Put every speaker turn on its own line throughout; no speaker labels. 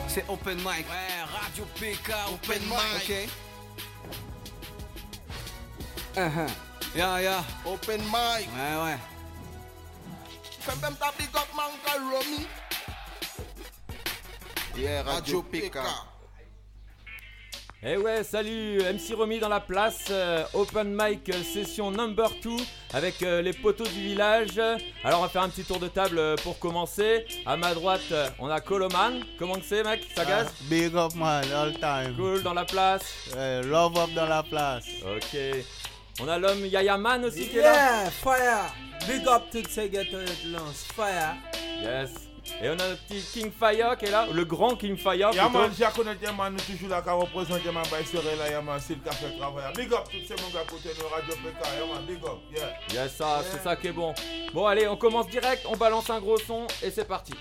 C'est open mic. Ouais, Radio PK, open mic. Ok. Yeah.
Open mic.
Ouais.
Fais même ta big up man Romy. Yeah, Radio PK.
Eh ouais, salut, MC Romy dans la place, open mic session number 2 avec les poteaux du village. Alors on va faire un petit tour de table pour commencer. À ma droite, on a Coloman. Comment que c'est mec? Ça gaz?
Big up man, all time.
Cool dans la place.
Love up dans la place.
Ok. On a l'homme Yaya Man aussi qui est là.
Yeah, fire. Big up tout ces ghettos de lance, fire.
Yes. Et on a le petit King Fire qui est là, le grand King Fire.
Yaman, j'ai connu Yaman, nous toujours là, qui représente Yaman, là, Yaman, c'est le café travail. Big up, tous ces gens à côté de Radio PK, Yaman, big up, yeah.
Yes, ça, c'est ça qui est bon. Bon, allez, on commence direct, on balance un gros son et c'est parti.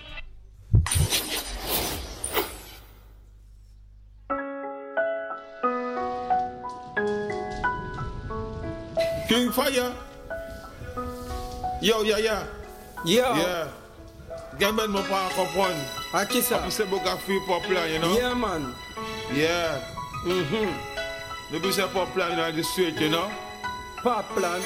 King Fire. Yo. Yeah. Gamin mon pas comprendre.
À qui ça?
C'est beau café pop là, you know?
Yeah, man.
Yeah. Depuis c'est pop là, in the street, you know?
Pop plan.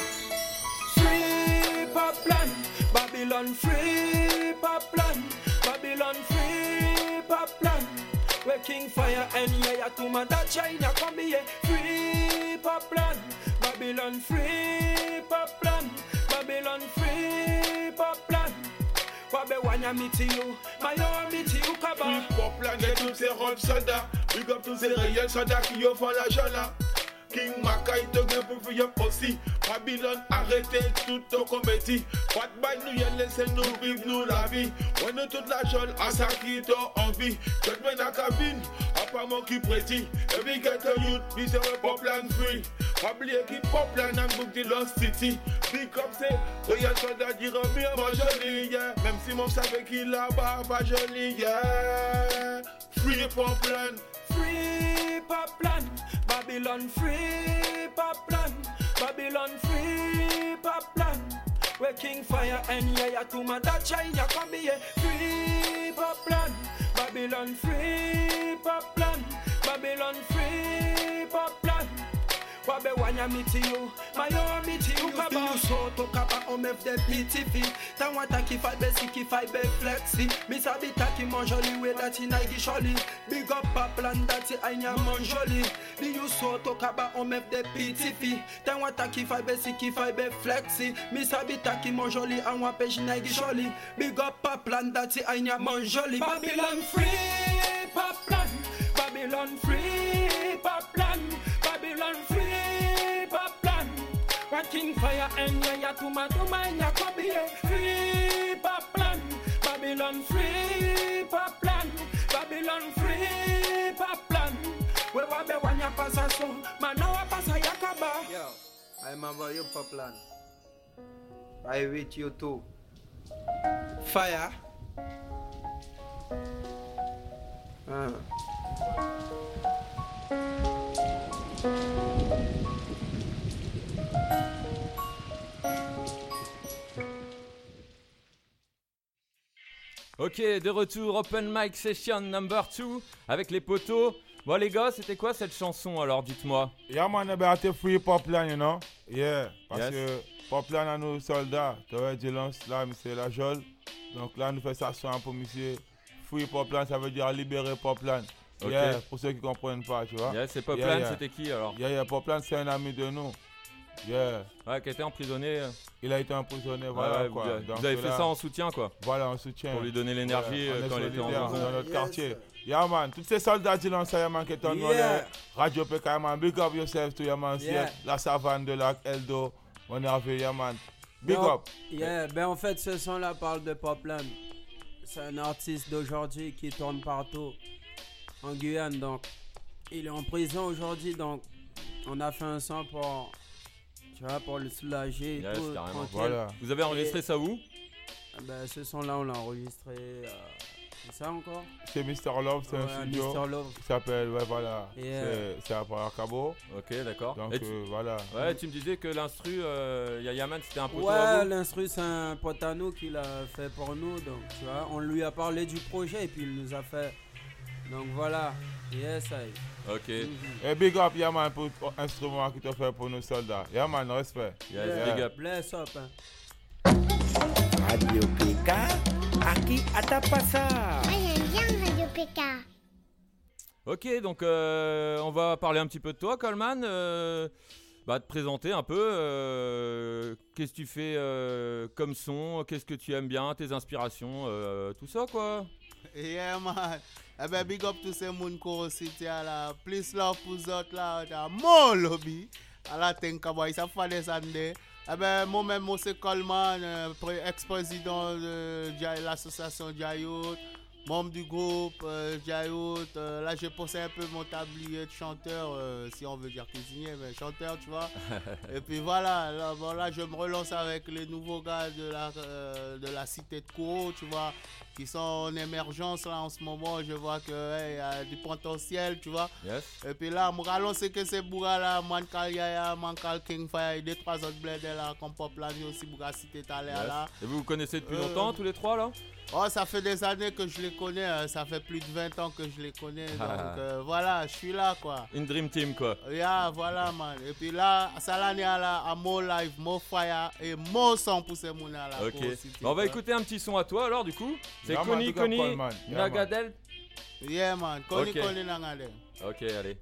Free pop plan. Babylon free pop plan. Babylon free pop plan. We King Fire and Yaya to my that China come here. Free pop plan. Babylon free pop plan. Babylon free pop plan. Wabe wanya miti you, mayo miti you kaba.
Free pop plan, get tous ces robes soldats. Big up tous ces réels soldats qui offrent l'argent là. King Makai te gagne pour faire aussi. Babylone arrêtez tout ton comédie. Pas de bail nous y laissez-nous vivre nous la vie. On a toute la jolle à ça qui t'a envie. Tout le monde à cabine, à part moi qui prédit. Et puis get a youth, puis c'est un pop plan free. Oubliez qui pop plan and book the Lost City. Big up c'est, regarde soldat dire bien moi joli, yeah. Même si mon savait qu'il là-bas pas joli, yeah. Free pop plan.
Free pop plan. Babylon free pop plan. Babylon free pop plan. We King Fire and Yaya to my that China come here. Free pop plan. Babylon free pop plan. Babylon free pop plan. Wabe wanya miti you, mayo miti you kaba. You so to kaba omef de pitifi. Tan wata ki fay be si ki fay be flexi. Mi sabi taki mon joli we dati naigi joli. Big up pa plan dati anya mon joli. Di you so to kaba omef de pitifi. Tan wata ki fay be si ki fay be flexi. Mi sabi taki mon joli an wape jinaigi joli. Big up pa plan dati anya mon joli. Babylon free pa plan. Babylon free pa plan. Babylon free pop plan. One King Fire and Yaya to my Yakobi. Free pop plan. Babylon free pop plan. Babylon free pop plan. We wabe wanya pasa so. Manawa pasa yakaba. Yo, I remember you pop plan. I with you too. Fire.
Ok, de retour, open mic session number 2 avec les poteaux. Bon les gars, c'était quoi cette chanson alors, dites-moi?
Yaman about free pop plan, you know? Yeah, parce
Yes.
que pop plan à nos soldats, tu vois, Djelance là, c'est la jolle. Donc là, nous faisons ça pour monsieur. Free pop plan, ça veut dire libérer pop plan.
Ok.
Yeah, pour ceux qui comprennent pas, tu vois.
Yeah, c'est Poplan,
Yeah, yeah.
c'était qui alors?
Yeah, pop plan, c'est un ami de nous. Yeah.
Ouais, qui était emprisonné.
Il a été emprisonné, voilà
Ouais,
quoi. Donc
vous avez fait
là,
ça en soutien quoi?
Voilà, en soutien.
Pour lui donner l'énergie
on est
quand il était en
solidaires
prison.
dans notre
Yes.
quartier. Yeah man, tous ces soldats qui lancent Yaman qui sont
Yeah.
Radio PK, man. Big up yourself to Yaman.
Yeah.
La savane de lac Eldo. On est avec Yaman. Big
Non,
up.
Yeah, ben en fait ce son là parle de Poplan. C'est un artiste d'aujourd'hui qui tourne partout en Guyane, donc il est en prison aujourd'hui, donc on a fait un son pour, tu vois, pour le soulager et
Yes,
tout,
carrément.
tranquille.
Voilà.
Vous avez enregistré ça où?
Ben ce son là on l'a enregistré, c'est ça encore?
C'est Mr. Love, c'est un
Ouais,
studio
Mr. Love.
qui s'appelle, ouais voilà,
Yeah.
c'est à Paracabo.
Ok, d'accord.
Donc
Et tu-
voilà.
Ouais, tu me disais que l'instru, Yayaman, c'était un poteau
Ouais,
à vous.
l'instru c'est un pote à nous qui l'a fait pour nous, donc tu vois, on lui a parlé du projet et puis il nous a fait Donc voilà. Yes, I.
Ok.
Et big up, yeah man, pour l'instrument qui te fait pour nos soldats. Yeah man, respect.
Yes,
Yeah.
big up.
Bless up, hein.
Radio PK, aquí Atapasa.
J'aime bien Radio PK.
Ok, donc on va parler un petit peu de toi, Coleman. Te présenter un peu. Qu'est-ce que tu fais comme son? Qu'est-ce que tu aimes bien? Tes inspirations? Tout ça, quoi.
Yeah, man. Eh ben, big up tous ces moun qui cité là. Plus love pour les autres là. T'as mon lobby. À la tenka boy, ça fait des années. Eh ben, moi-même, moi c'est Coleman, ex-président de l'association Jayout, membre du groupe Jayout. Là, j'ai posé un peu mon tablier de chanteur, si on veut dire cuisinier, mais chanteur, tu vois. Et puis voilà, là, je me relance avec les nouveaux gars de la cité de Kourou, tu vois, qui sont en émergence là en ce moment. Je vois qu'il y a du potentiel, tu vois.
Yes.
Et puis là, je relance que ces bourras là, Mankal Yaya, Mankal King Fire, et 2-3 autres bleds là, comme Pop là, aussi bourra cité tout à l'heure là.
Et vous vous connaissez depuis longtemps, tous les trois, là?
Oh, ça fait des années que je les connais, ça fait plus de 20 ans que je les connais, donc voilà, je suis là quoi.
Une dream team, quoi.
Yeah, voilà man. Et puis là, ça l'année là, à Mo Live, Mo Fire et Mo Son pour ces mounas là.
Ok. On va écouter un petit son à toi alors, du coup. C'est
Yeah, man,
Koni
big up,
Koni
Coleman. Yeah,
Nagadel.
Yeah man, Koni
Ok.
Koni Nangade.
Ok, allez.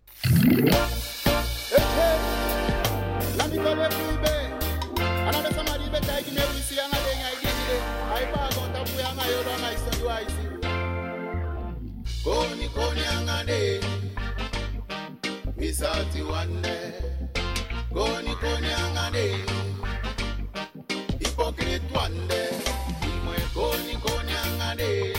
Let me go with you, another somebody better give me every see and I give it. I pass on top we and I don't I so you I see. Koni Koni angade. We sati one day. Koni Koni angade. Hypocrite one day. We Koni Koni angade.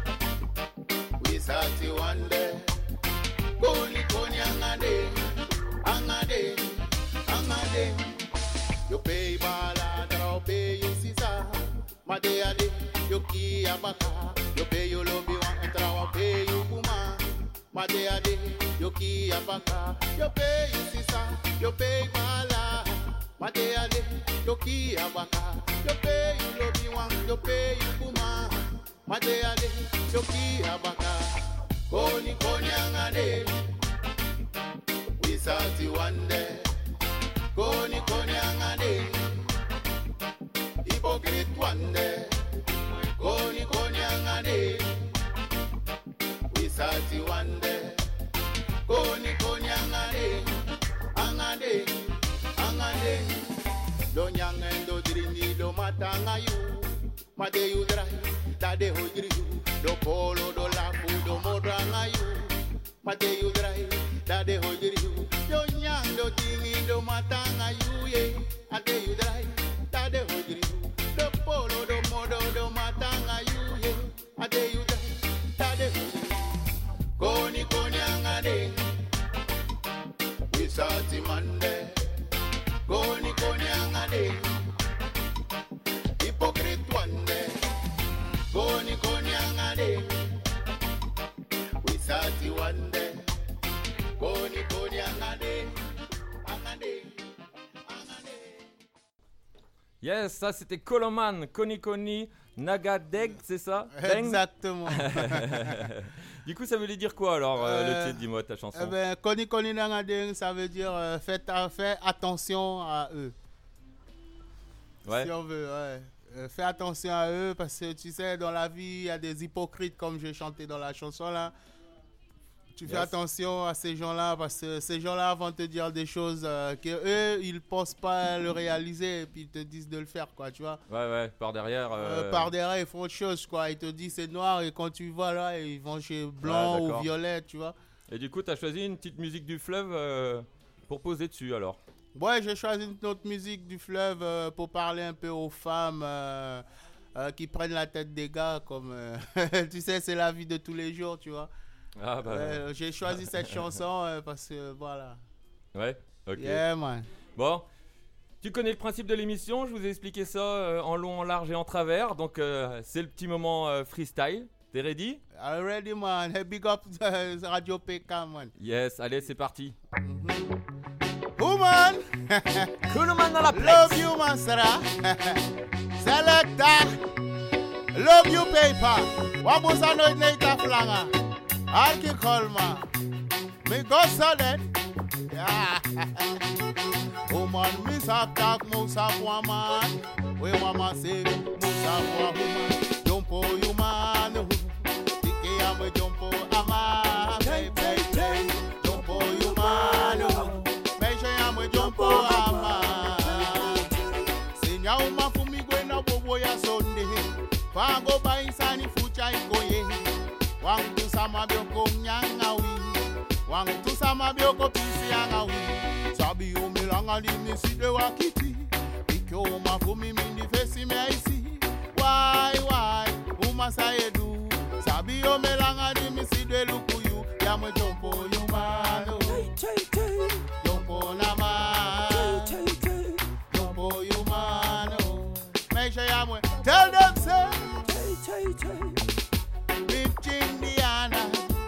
We sati one day. Koni Koni angade. Angade. Angade. You pay bala, draw pay you sisa. Made ade, you ki abaka. You pay you lobby one, draw pay you kuma. Made ade, you ki abaka. You pay you sisa, you pay bala. Made ade, you ki abaka. You pay you lobby one, you pay you kuma. Made ade, you ki abaka. Koni Koni angade. We sati one day. Koni Koni angade. Hypocrite one day. Koni Koni angade. We sati one day. Koni Koni angade. Angade. Angade. Do nyang do dringi do matanga you. Made you dry. Dade hojri you. Do polo do lafu do modanga you. Made you dry. Dade hojri you. Do nyang do dingi do matanga you ye. Ade you dry. Dade hojri you. Do polo do modo do matanga you ye. Ade you dry. Dade hojri you. Koni Koni angade. We sati Monday. Koni Koni angade. Hypocrite one day. Koni Koni angade. We sati one day. Koni Koni angade. Angade. Angade.
Yes, ça c'était Coleman, Koni Koni Nagadeg, c'est ça? Deng.
Exactement.
Du coup, ça voulait dire quoi alors, le titre, dis-moi, ta chanson?
Eh ben, Koni Koni Nangade, ça veut dire faites attention à eux.
Ouais.
Si on veut, ouais. Fais attention à eux parce que tu sais, dans la vie, il y a des hypocrites comme j'ai chanté dans la chanson là. Tu fais
Yes.
attention à ces gens-là parce que ces gens-là vont te dire des choses que eux ils pensent pas le réaliser et puis ils te disent de le faire quoi, tu vois.
Ouais, par derrière.
Par derrière ils font autre chose quoi. Ils te disent c'est noir et quand tu vas là ils vont chez blanc
Ouais,
ou
d'accord.
violet, tu vois.
Et du coup, t'as choisi une petite musique du fleuve pour poser dessus alors.
Ouais, j'ai choisi une autre musique du fleuve pour parler un peu aux femmes qui prennent la tête des gars comme tu sais c'est la vie de tous les jours, tu vois.
Ah bah.
J'ai choisi cette chanson parce que voilà.
Ouais, ok.
Yeah man.
Bon, tu connais le principe de l'émission, je vous ai expliqué ça en long, en large et en travers. Donc c'est le petit moment freestyle. T'es ready?
I'm ready man. Hey, big up Radio PK man.
Yes, allez, c'est parti.
Woman.
Coleman dans la
Love
place.
you man Sarah. Selecta. Love you paper. Wabusa no neita flanga. Arki Colman. Me go sudden. Woman, miss attack, Musa woman. We mama say, Musa woman. Jumpo you man. Tiki am jumpo ama. Play. Jumpo you man. Measure am jumpo ama. Sinya uma fumi gwena bobo ya sonde. Fango ba insani fucha ikoye. Wang tu sama bioko nyangawi. Wang tu sama bioko pisi yangawi. Sabi o milanga di misi de wakiti. Iko uma fumi mindi fesi me aisi. Why uma saedu. Sabi o milanga di misi de lukuyu. Yamwe jompo yumano. Jompo nama. Jompo yumano. Make sure yamwe. Tell them say. Bitch Indiana.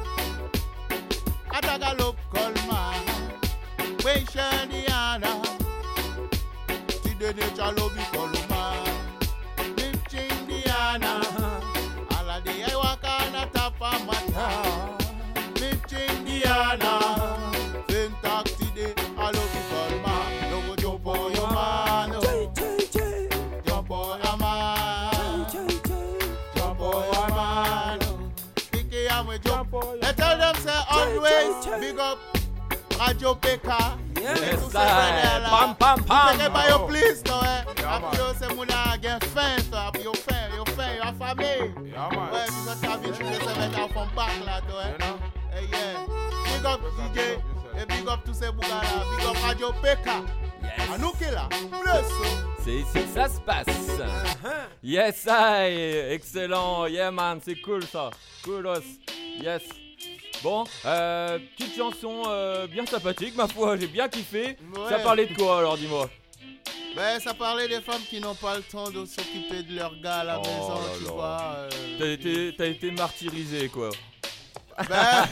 Ataga local man. Bitch Indiana. Tide de chalobi koluma. Bitch Indiana. Ala de wakana tapa mata. Bitch Indiana. Syntax tide alobi kolma. Logo jumpo yo mano. Jumpo yo mano. Jumpo yo mano. Kiki amwe jumpo. They tell them say always big up Radio PK.
Yes, pam pam pam.
Vous pas yo please toi après yo c'est mon gen fin toi après yo fin famille. Ouais, vous êtes habitués de se mettre en fond back là toi. Hey yeah. Big up DJ et big up tous ces bougars là, big up Radio PK. À nous qui là.
C'est ici que ça se passe. Yes, excellent. Yeah man, c'est cool ça. Coolos. Yes. Bon, petite chanson bien sympathique, ma foi, j'ai bien kiffé.
Ouais.
Ça parlait de quoi alors, dis-moi?
Ben, ça parlait des femmes qui n'ont pas le temps de s'occuper de leur gars à la maison, tu vois.
T'as été martyrisé, quoi.
Ben...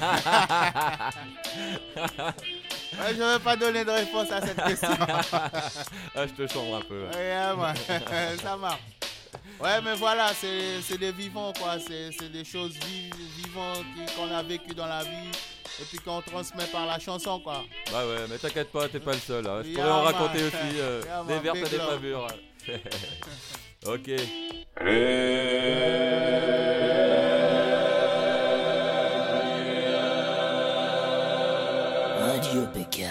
ouais, je vais pas donner de réponse à cette question.
Ah, je te chambre un peu. Ouais.
Yeah, man. Ça marche. Ouais, mais voilà, c'est des vivants, quoi. C'est des choses vivantes qu'on a vécues dans la vie et puis qu'on transmet par la chanson, quoi.
Bah ouais, mais t'inquiète pas, t'es pas le seul. Hein. Je
Yeah,
pourrais en
man.
raconter aussi
Yeah,
des
man,
vertes et
big
des
love.
pavures. Ok.
Radio PK.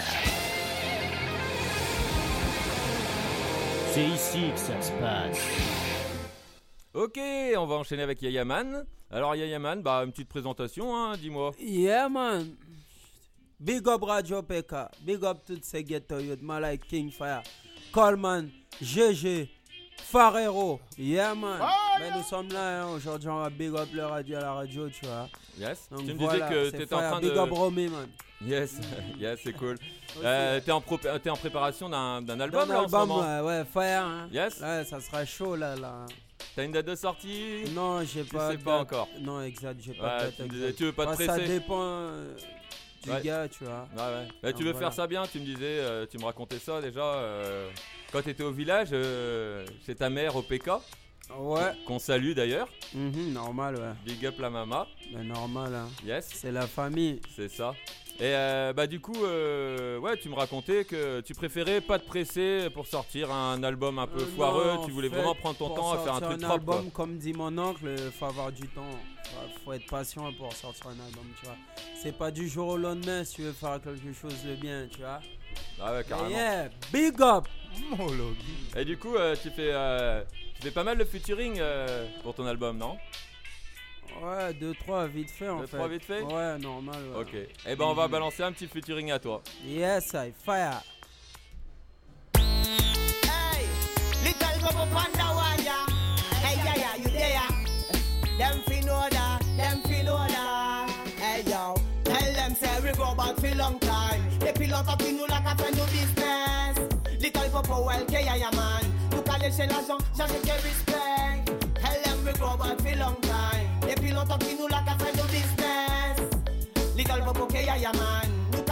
C'est ici que ça se passe.
Ok, on va enchaîner avec Yayaman. Alors Yayaman, bah une petite présentation, hein, dis-moi.
Yeah, man. Big up Radio PK. Big up toutes ces ghetto youth, man, like Kingfire, Coleman, GG, Farero. Yeah, man. Mais nous sommes là, hein. Aujourd'hui, on va big up le radio à la radio, tu vois.
Yes.
Donc
tu me
voilà,
disais que
c'est
t'étais en
fire.
train
Big
de...
up Romy, man.
Yes, yes, c'est cool. T'es en préparation d'un album
D'un
là en ce
album,
moment.
ouais, fire. Hein.
Yes.
Ouais, ça sera chaud, là.
T'as une date de sortie?
Non, j'ai
Tu
pas.
sais
de
pas
date.
encore.
Non, exact, j'ai pas
Ouais,
de date.
tu me disais,
exact.
tu veux pas te
Ça
presser.
dépend du
Ouais.
gars, tu vois.
Ouais. Bah, tu
Donc,
veux
voilà.
faire ça bien, tu me disais, tu me racontais ça déjà quand t'étais au village, chez ta mère au PK,
Ouais.
qu'on salue d'ailleurs.
Normal, ouais.
Big up la mama.
Mais normal, hein.
Yes,
C'est la famille.
c'est ça. Et bah du coup, ouais, tu me racontais que tu préférais pas te presser pour sortir un album un peu foireux.
Non,
Tu voulais
en fait,
vraiment prendre ton
pour
temps à faire un
sortir
truc propre.
album, comme dit mon oncle, faut avoir du temps. Faut être patient pour sortir un album, tu vois. C'est pas du jour au lendemain si tu veux faire quelque chose de bien, tu vois.
Ah ouais, carrément.
Yeah, big up.
Et du coup, tu fais pas mal de featuring pour ton album, non?
Ouais, 2-3 vite fait en
Deux,
fait.
trois vite fait
Ouais, normal. Ouais.
Ok. Et ben on va balancer un petit featuring à toi.
Yes, I fire.
Hey, little bubble panda wanya. Hey, yeah, you there? Them fi know that. Hey, yo, tell them say we go back for long time. They feel out of nous like a friend do business. Little bubble well, yeah, man. Look at les chez l'argent, changer tes respect. Tell them we go back for long time. They feel out of nous like a friend do business. Little bubble, yeah, man. Look at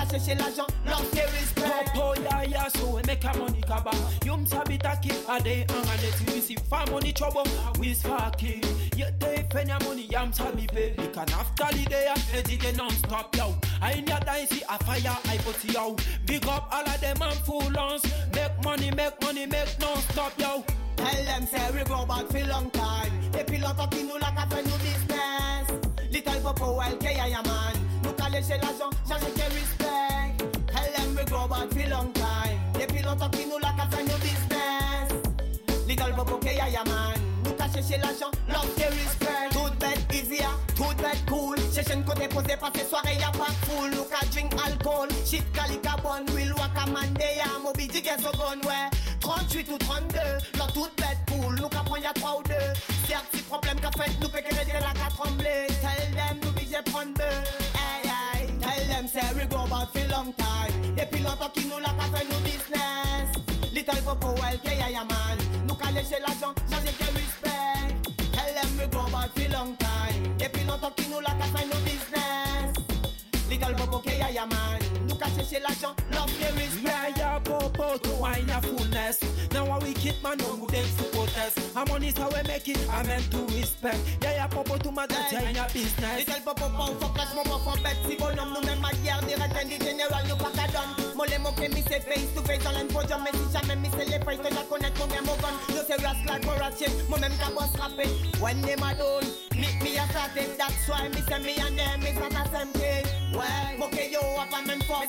chercher l'argent, love et respect.
Oh yeah yeah, so we make a money kaba. Yum sabi taki a day and let you receive far money trouble. We sparky. You take penny money yam sabi pay. We can after the day educate non-stop yo. I in your dicey a fire I put yo. Big up all of them and full ons. Make money, non-stop yo.
Tell them say we go back for long time. They pilot talking nous like a fait new business. Little popo well K.I.A. man. Nous caler chez l'argent, changer que respect. Tell them we go back for long time. They pilot talking nous like a fait new business. Little popo K.I.A. man. Nous cacher chez l'argent, love et respect. Tout bête easier, tout bête cool. Chercher côté posé passer soirée y'a pas full. Nous ca drink alcool, shit calica bon. Will waka man day a mobi jigger so gun ouais. 38 ou 32, là toute bête poule. Nous qu'à prendre y'a 3 ou 2. Certes, si problème qu'a fait, nous peut que les la qu'à trembler. Tell them, nous bijé prendre 2. Hey, hey. Tell them, say we go back for long time. Depuis longtemps qui nous l'a qu'à fait nous business. Little popo, well, K.I.A. man. Nous qu'à lécher l'argent, changer que respect. Tell them, we go back for long time. Depuis longtemps qui nous l'a qu'à fait nous business. Little popo, K.I.A. man. Nous qu'à chercher l'argent, love et respect.
Yeah, popo, to wine your fullness. Now a wicked man, no good ends to protest. I'm on it how we make it, I meant to respect. Yeah, popo, to my dad, in your business.
Little popo, faut flash, mon bon, bête, si bonhomme, nous même ma guerre, direct, and the general, nous pas qu'à donne. Molé, mon mi c'est face to face, on l'enfojum, mais si jamais mi c'est les face, que je connais ton bien, mon gun. Je sais rascal, pour ratchet, moi même qu'à boss rapper. When they my done, meet me a started, that's why me say me and them is not the same thing. Ouais, mon yo, pas même force.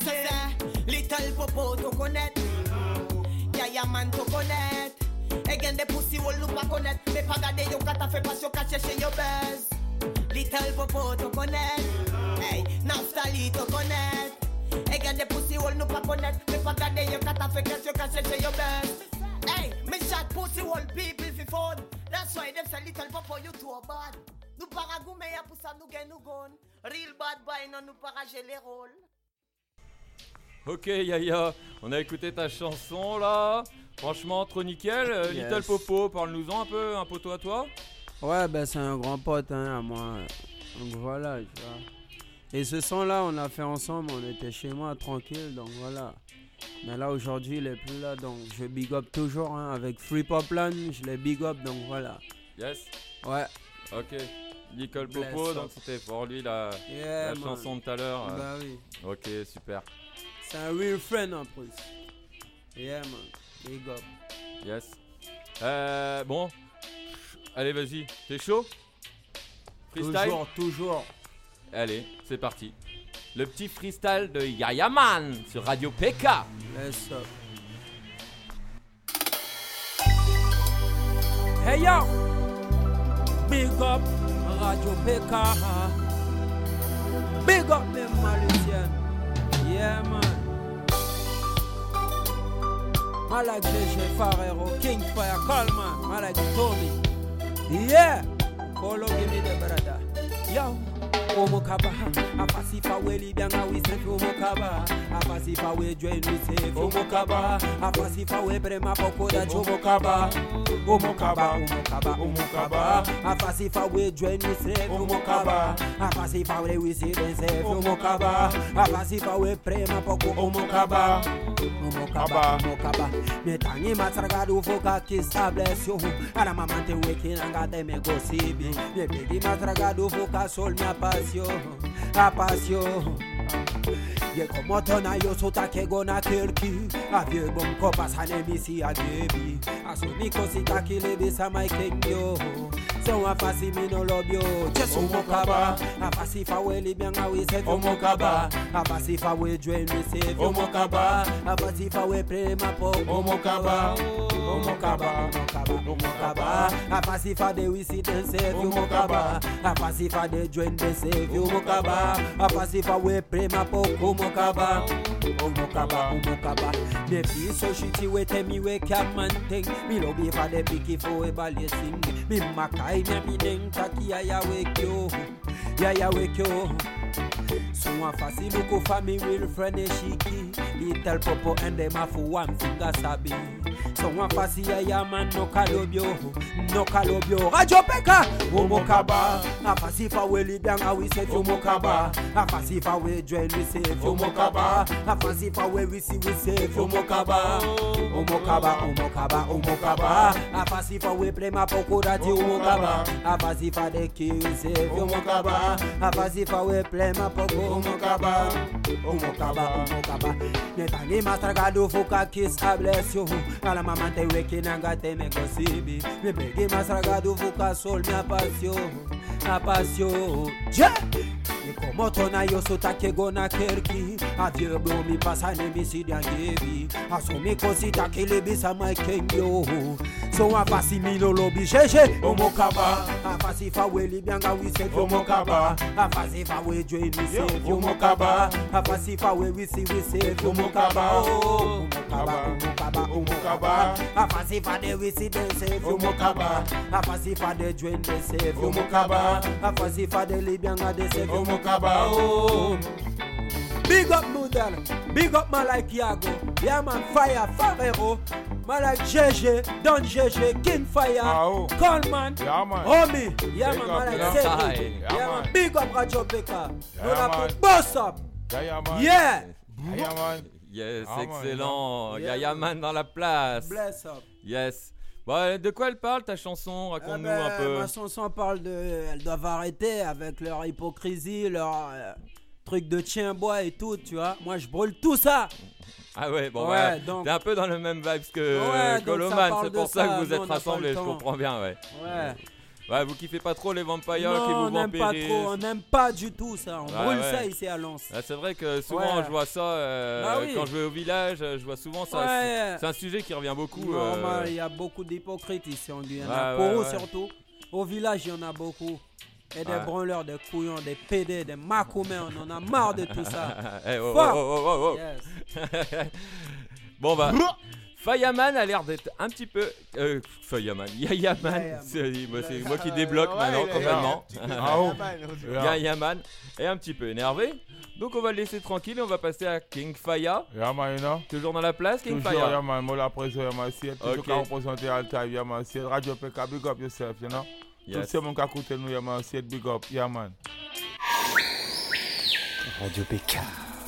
Little popo, to connect. K.I.A. man to connect. Again the pussy will look back connect. Me pas garder yo kata fait pas yo ka chercher yo buzz. Little popo to connect. Hey, Naftali to connect. Again the pussy will look back connect. Me pas garder yo kata fait yo ka chercher yo buzz. Hey, me shot pussy all people fi phone. That's why them say little popo you too bad. Nous para goume ya pour ça nous gain nous gon. Real bad boy non nous para geler rôle.
Ok Yaya, on a écouté ta chanson là, franchement trop nickel. Yes. Little Popo, parle-nous-en un peu, un poteau à toi.
Ouais, ben c'est un grand pote à moi, donc voilà, tu vois. Et ce son là on l'a fait ensemble, on était chez moi tranquille, donc voilà. Mais là aujourd'hui il est plus là, donc je big up toujours avec Free Poplan, je les big up, donc voilà.
Yes.
Ouais.
Ok. Little Popo, donc c'était pour lui la chanson de tout à l'heure.
Bah oui.
Ok, super.
C'est un real friend en plus. Yeah man, big up.
Yes. Bon, allez vas-y, t'es chaud? Freestyle?
Toujours.
Allez, c'est parti. Le petit freestyle de Yaya Man sur Radio PK.
Let's up.
Hey yo, big up Radio PK.
Big up them Malaysian. Yeah man. I like JJ Farrero, King Fire, Coleman. I like Tommy. Yeah. Polo, give me the brother. Yo. Omokaba, Afasifa Weli Bianga, we say Omokaba, Afasifa we join we say Omokaba, Afasifa we Brema Pokoda Chomokaba, Omokaba, Afasifa we join we say Omokaba, Afasifa we say then say Omokaba, Afasifa we Brema Poko Omokaba, Metangi Matragadu Foka Kista bless you, Aramamante waking and got them go see me, Bigi Matragadu Foka Sol me apasio ye como tona yo sota que gona kelki avie bon ko pasane misi agebi asumi kosita kile bisa my kengyo so afasi mino lobyo jesu mokaba afasi fa weli bianga we se omokaba afasi fa we join we se omokaba afasi fa we prema po omokaba afasi fa de we see den se omokaba afasi fa de join de se omokaba afasi fa we prema po omokaba me fi so shiti we tell me we can man thing me lo be for the picky for e ballet sing me makai me mi den taki ya wake yo so one fasi buku family real friend shiki. Little popo and them a for one finger sabi. So one fasi ya man no kalobyo. Radio Peka, Omokaba. A fasi fa we libyan we say Omokaba. A fasi fa we join we say Omokaba. A fasi fa we say Omokaba. Omokaba. A fasi fa we play ma poko radio Omokaba. A fasi fa de ki we say Omokaba. A fasi fa we play ma poko Omokaba. Netani mastragado fuka kiss a bless you. Ala mama te weki nanga te me gosibi. Me begi mastragado fuka sol mi apasio. Je! E como tona yo sota ke gona kerki. A vieux blo mi pasa ne mi si dia gebi. A so mi kosita ke le bisa mai kenyo. So a fasi mi no lobi jeje. Omokaba. A fasi fa we li bianga we say Omokaba. A fasi fa we join we say Omokaba. A fasi fa we say Omokaba. Omokaba. A fasi fa de we see them say Omokaba. A fasi fa de join they say Omokaba. A fasi fa de li bianga they say Omokaba. Big up Noodle, big up man like Yago, yeah man Fire, Farero, man like GG, Don GG, King Fire, Coleman,
yeah man,
Homie, yeah man like Cedric, yeah man, big up Radio Peka, boss up, yeah,
man.
Yes, excellent, Yaya Man dans la place.
Bless up.
Yes. Bon, de quoi elle parle ta chanson? Raconte-nous un peu.
Ma chanson parle de, elles doivent arrêter avec leur hypocrisie, leur truc de chien-bois et tout, tu vois. Moi, je brûle tout ça.
Ah ouais, bon, ouais, donc... t'es un peu dans le même vibe que Coloman, c'est pour ça que vous êtes rassemblés, je comprends bien, ouais. Ouais, vous kiffez pas trop les vampires qui vous vampirisent.
On n'aime pas du tout ça, on brûle ça ici à Lens.
Ah, c'est vrai que souvent je vois ça, quand je vais au village, je vois souvent ça. C'est un sujet qui revient beaucoup.
Il y a beaucoup d'hypocrites ici en Guyane, pour eux surtout. Au village, il y en a beaucoup. Et des branleurs, des couillons, des PD, des macoumets, on en a marre de tout ça.
Yes. Bon bah, Fireman a l'air d'être un petit peu... Fireman, Yayaman, c'est moi qui débloque maintenant complètement. Yayaman est un petit peu énervé. Donc on va le laisser tranquille et on va passer à King Fire. Toujours dans la place, King Fire.
Toujours, Yaman, moi la présence, Yaman, toujours qu'à représenter Alta, Yaman, c'est Radio Peka, big up yourself, you know? Tout ce monde qui a écouté nous, Yaman, c'est big up, Yaman.
Radio Peka.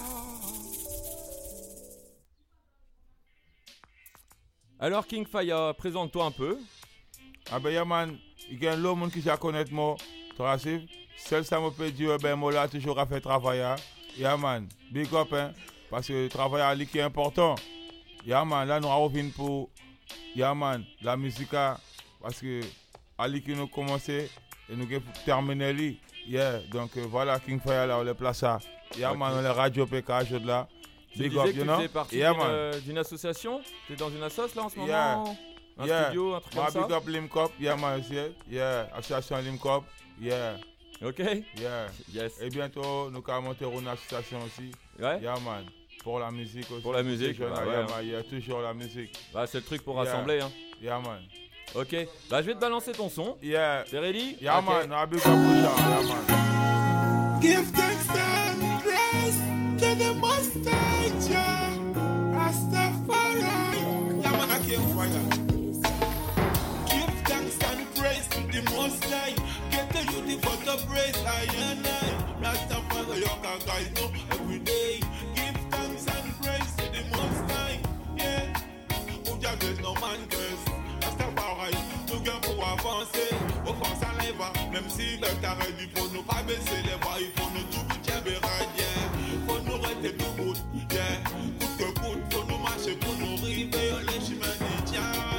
Alors King Fire, présente-toi un peu.
Ah ben Yaman, il y a un lot de monde qui se connaît moi, tu vois, seul ça me peut dire, ben moi là toujours à faire travailler. Yaman, big up hein, parce que le travail qui est important. Yaman, là nous revenons pour Yaman, la musique, parce que Ali qui nous commencé et nous terminé lui. Donc voilà King Fire là, on les place ça. Yaman, on les Radio PK de là.
Tu disais que tu faisais partie d'une association? Tu es dans une assoce là en ce moment? Un studio, un truc comme ça?
Big up Limcop, association Limcop,
Ok.
Yes. Et bientôt, nous allons monter une association aussi. Man. Pour la musique aussi.
Pour la musique,
il y a toujours la musique.
Bah, c'est le truc pour rassembler. Hein.
Man.
Ok. Bah, je vais te balancer ton son. T'es ready?
Man. Big up man.
Give thanks and praise to the Most High, Rastafari. Man, I can't fire. Give thanks and praise to the Most High. Get the youth for the praise, I and I. Rastafari, you can guide no every day. Give thanks and praise to the Most High. Où y'a que no man curse. Rastafari, nous gagnons pour avancer. Offense à l'Eva, même si le carré, il faut nous pas baisser les bras, il faut nous tout bien. Faut nous rester debout, coûte que coûte, faut nous marcher pour nous river. Les chemins dit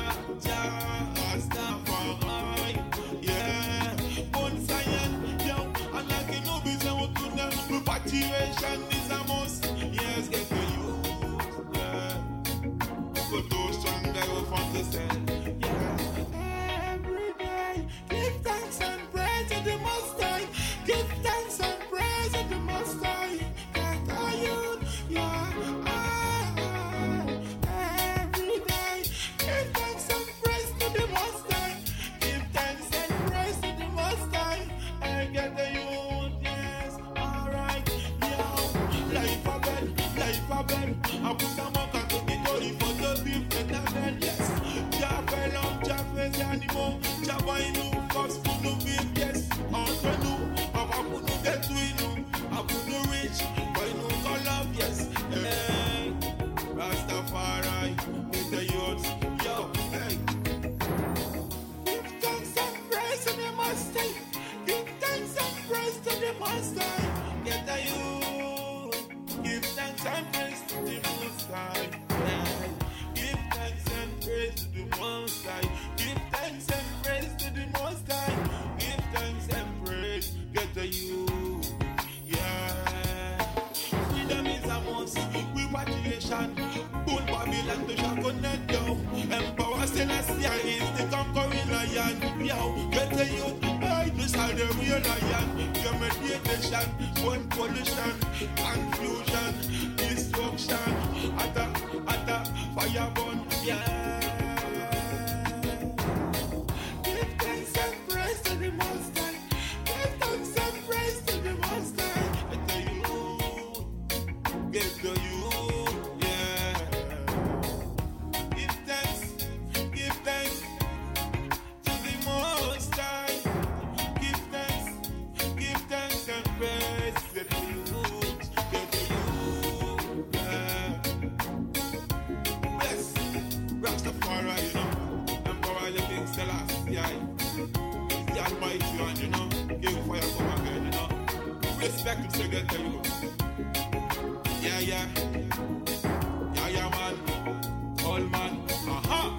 Rastafari, bonne science, and like no besoin au tunnel, nous pas tirer chaque des amos, get the youth, for those strong guys who want to sell, every day, give thanks and praise to the Most High, give thanks and praise to the Most High, get the youth, every day, give thanks and praise to the Most High, give thanks and praise to the Most High, and get the youth, yes, alright,
belle. A put a monk and took it all for the beef éternel, yes. Jah fait l'homme, Jah fait les animaux. Jah voit nous, force pour nous vivre, yes. Entre nous, on va pour nous détruire nous. A pour nous rich, boy nous qu'on love, yes. Hey, Rastafari, with the youths, yo, hey. Give thanks and praise to the Most High. Give thanks and praise to the Most High. Get the youth. Give thanks and praise to the Most High. Yeah. Give thanks and praise to the Most High. Give thanks and praise to the Most High. Give thanks and praise. Get the youth. Yeah. Freedom is a must. Repatriation. Bull Babylon to shall connect yo. Empower Selassie is the conquering lion. Yo, get the youth. This are the real lion. Your meditation, one pollution, confusion, destruction. Atta, fire burn, yeah. Give thanks and praise to the Most High. Give thanks and praise to the Most High. Get the youth, yeah. Give thanks to the Most High. Give thanks and praise. Get the youth, yeah. Yes, Rastafari, you know. Emperor the King Selassie, yeah. He's the Almighty one, you know. Give fire come again, you know. Respect to get the youth. Yeah, man. All man, aha.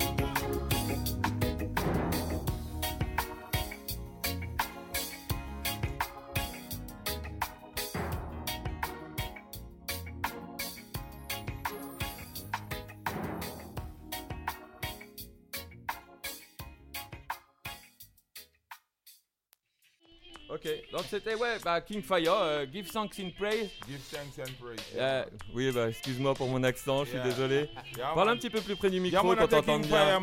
Ok, donc c'était King Fire, Give Thanks and Praise.
Give thanks and praise.
Oui, excuse-moi pour mon accent, je suis désolé. Parle un petit peu plus près du micro
pour
t'entendre bien.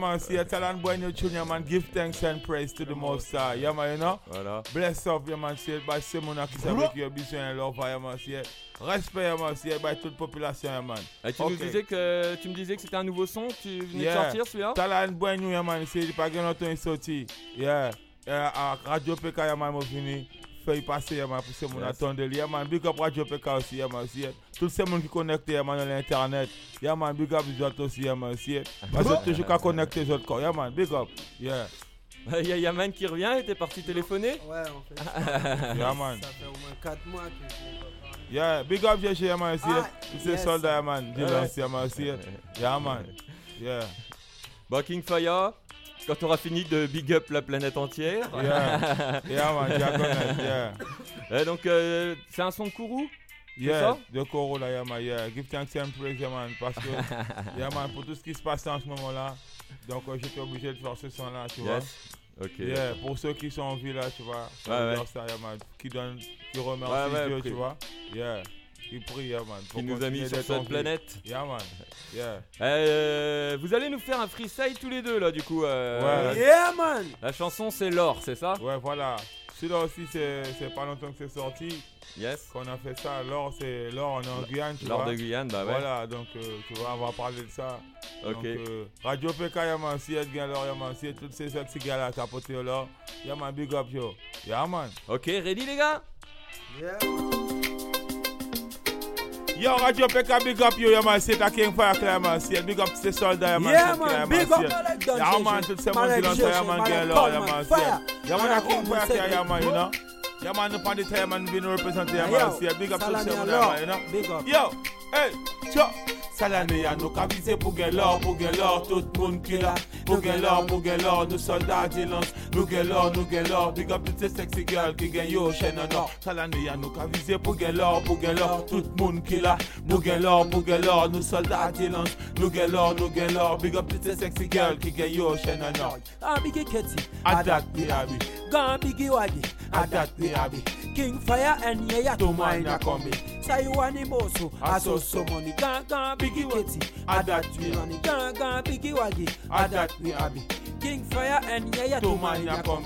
Give thanks and praise to the Most High. Yeah, man, you know?
Voilà.
Bless up, yeah, man, c'est mon qui savait qu'il y a besoin de leur yeah, man, respect, yeah, man, c'est toute population, yeah, man.
Et tu me disais que c'était un nouveau son, tu venais de sortir celui-là?
Talent Boignou, yeah, man, c'est pas grand temps sorti. Yeah. À Radio PK, yeah, man, moi venu faire passer, yeah, man, pour ces gens attendre, yeah, man, big up Radio PK aussi, yeah, man, tous ces gens qui connectent, yeah, man, dans l'internet, yeah, man, big up les autres aussi, yeah, man, parce que toujours qu'à connecter les autres corps, yeah, man, big up, yeah.
Il y a Yaman qui revient, il était parti téléphoner.
Ouais, en fait.
Yeah, man.
Ça fait au moins 4 mois que je...
Yeah, big up GG, yeah, man, tous ces soldats, yeah, man, Dylan, yeah, man, yeah, man, yeah.
Bon, King Fire. Quand tu auras fini de big up la planète entière.
Yeah, man,
yeah. Donc, c'est un son de Kourou?
Yeah, de Kourou, là, yeah, man, yeah. Give thanks and praise, yeah, man, parce que, yeah, man, pour tout ce qui se passe en ce moment-là, donc j'étais obligé de faire ce son-là, tu vois.
Ok.
Yeah, pour ceux qui sont en vie, là, tu vois,
ouais.
Ça, yeah, man, qui remercie Dieu, tu vois. Yeah. Qui prie, yeah, man.
Qui nous a mis sur cette planète.
Yeah, man. Yeah.
Vous allez nous faire un freestyle tous les deux, là, du coup.
Ouais.
Yeah, man.
La chanson, c'est L'Or, c'est ça?
Ouais, voilà. Celui-là aussi, c'est pas longtemps que c'est sorti.
Yes.
Qu'on a fait ça. L'Or, c'est L'Or, on est en Guyane, tu vois.
L'Or de Guyane, bah ouais.
Voilà, donc, tu vois, on va parler de ça.
Ok.
Donc, Radio PK, Yaman, si Edgar L'Or, Yaman, si tous ces sexy gars-là capotés au L'Or. Yaman, big up, yo. Yaman.
Ok, ready, les gars?
Yeah.
Yo, Radio PK, big up you, yeah, man. C'est ta King Fire, yeah, man. Big up to the soldier, man.
Yeah, man. Big up,
yeah, man. Tout ce monde qui lance, yeah, man. Yeah, man. Yeah, man. King Fire, yeah, man, you know. Yeah, man. Upon the time, man, being represented, yeah, man. Big up to the soldier, man, you know.
Big up.
Yo, hey, yo. Salane ya nou ka vize pou gen l'or, tout moun ki la. Pou gen l'or, nou soldat di lans. Nou gen l'or, big up tout se sexy girl ki gen yo chen an or. Salane ya nou ka vize pou gen l'or, tout moun ki la. Nou gen l'or, nou soldat di lans. Nou gen l'or, big up tout se sexy girl ki gen yo chen an or.
Bigi Keti,
Adat we abi.
Gan Bigi Wagi,
Adat we abi.
King Fire and yeah,
to mine a kombi.
Sayuani Mosu, Aso money, Gan Bigi Keti,
Adat we
money, Gan Bigi Wagi,
Adat we abi.
King Fire and yeah,
to mine a kombi.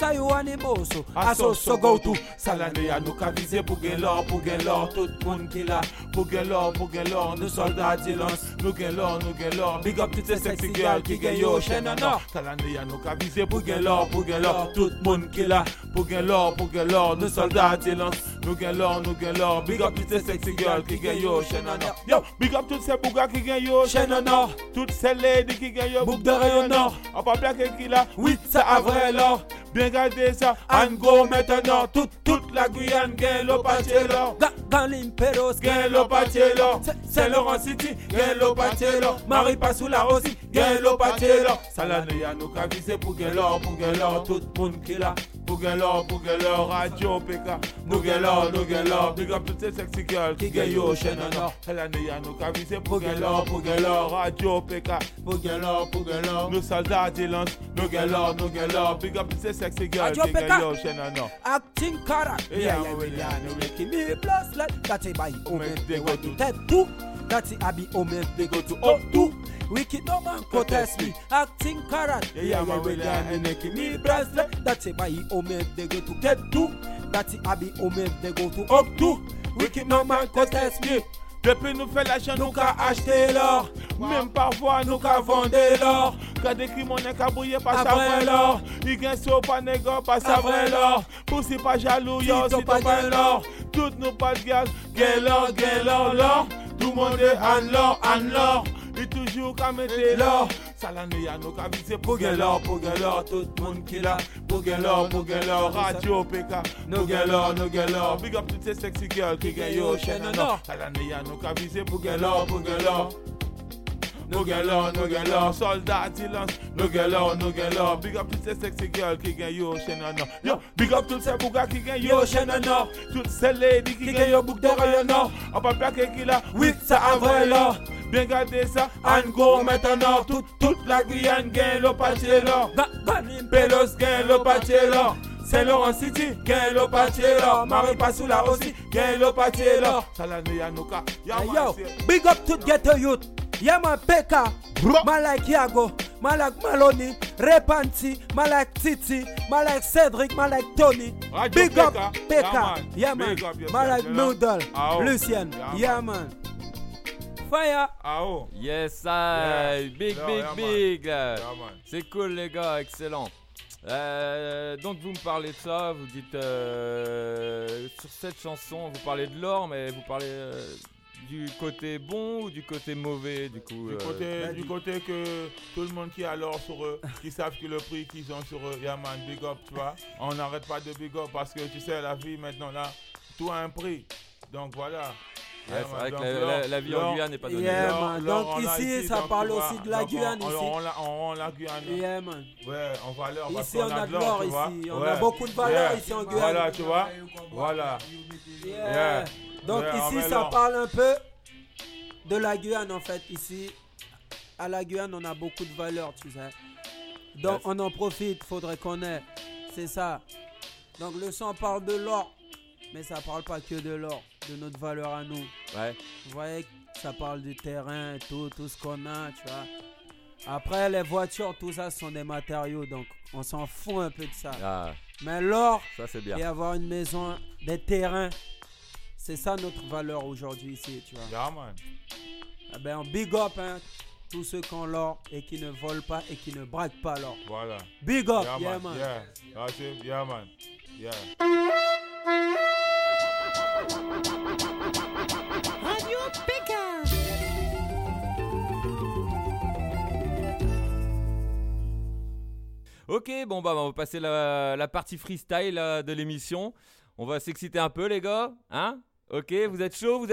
ça yo animoso. Aso so go to.
Salane ya nou ka vize pou gen lor, tout moun ki la. Pou gen lor, nou soldat dilans. Nou gen lor, big up tout se sexy girl ki gen yo chen an or. Salane ya nou ka vize pou gen lor, tout moun ki la. Pou gen lor, nou soldat dilans. Nou gen lor, big up tout se sexy girl ki gen yo chen an or. Yo, big up tout se bouga ki gen yo chen an or. Tout se lady ki gen yo bouk de rayon or. On pa plake ki la, oui, ça a vrai l'or. Bien gardé ça, and go maintenant. Toute la Guyane gen lo pâtier l'or.
Galim Peros
gen lo pâtier l'or. Saint-Laurent City gen lo pâtier l'or. Marie Passoula aussi gen lo pâtier l'or. Salane ya nou ka vise pou gen l'or, tout moun ki la. Pou gen l'or, Radio PK. Nou gen l'or, big up tout se sexy girl ki gen yo chen an or. Salane ya nou ka vise pou gen l'or, Radio PK. Pou gen l'or, nou soldat dilans. Nou gen l'or, big up tout se sexy girl ki gen yo chen an or.
Acting karat, yeah, making me plus like that's it by Omen they go to tattoo, that's it I be Omen they go to O2. Wicked no man protest me, acting karat, yeah, making me plus like that's it by Omen they go to tattoo, that's it I be Omen they go to O2. Wicked no man protest me.
Depuis nous fait l'argent, nous ka acheter l'or. Même parfois nous ka vendre l'or. Quand des crimes on est ka brouiller pas ça vrai l'or. Il gagne so pas négo pas ça vrai l'or. Pour si pas jaloux yo si t'as pas l'or. Toutes nous pas de gaz, gain l'or. Tout le monde est en l'or. Il toujours ka mette l'or. Salane ya nou ka vise pou gen l'or, tout moun ki la. Pou gen l'or, Radio PK. Nou gen l'or, big up tout se sexy girl ki gen yo chen an or. Salane ya nou ka vise pou gen l'or. Nou gen l'or, soldat dilans. Nou gen l'or, big up tout se sexy girl ki gen yo chen an or. Yo, big up tout se bouga ki gen yo chen an or. Tout se lady ki gen yo bouk de rayon or. On pa plake ki la, oui, ça a vrai l'or. Bien gardé ça, and go maintenant. Toute la Guyane gen lo pâtier l'or. Galim Pelos gen lo pâtier l'or. Saint-Laurent City gen lo pâtier l'or. Marie Passoula aussi gen lo pâtier l'or. Salane ya nou ka,
yo, big up to ghetto youth. Yeah man PK, man like Yago, man like Maloney, Repanti, man like Titi, man like Cedric, man like Tony. Big up PK, yeah man, man like Noodle, Lucien, yeah man. Fire.
Yes, big. C'est cool les gars, excellent. Donc vous me parlez de ça, vous dites sur cette chanson, vous parlez de l'or, mais vous parlez du côté bon ou du côté mauvais du coup
du côté que tout le monde qui a l'or sur eux, qui savent que le prix qu'ils ont sur eux, yeah man, big up, tu vois. On n'arrête pas de big up parce que tu sais la vie maintenant là, tout a un prix. Donc voilà.
Ouais, c'est vrai que la vie en Guyane n'est pas donnée.
Yeah, man. Donc ici, ça parle aussi de la Guyane.
On la Guyane.
Yeah, man.
Ouais, on valeur.
Ici, on a de l'or ici. On a beaucoup de valeur ici en Guyane.
Voilà, tu vois. Voilà.
Yeah. Donc ici, ça parle un peu de la Guyane en fait. Ici, à la Guyane, on a beaucoup de valeur, tu sais. Donc on en profite, faudrait qu'on ait. C'est ça. Donc le son parle de l'or. Mais ça parle pas que de l'or, de notre valeur à nous.
Ouais.
Vous voyez, ça parle du terrain, tout ce qu'on a, tu vois. Après, les voitures, tout ça, ce sont des matériaux, donc on s'en fout un peu de ça.
Ah.
Mais l'or,
ça c'est bien.
Et avoir une maison, des terrains, c'est ça notre valeur aujourd'hui ici, tu vois.
Yeah, man.
Eh ben, on big up, hein, tous ceux qui ont l'or et qui ne volent pas et qui ne braquent pas l'or.
Voilà.
Big up,
yeah,
man.
Yeah, that's it. Yeah, man. Yeah.
Radio PK.
Ok, bon bah on va passer la partie freestyle de l'émission. On va s'exciter un peu les gars, hein? Ok, vous êtes chaud?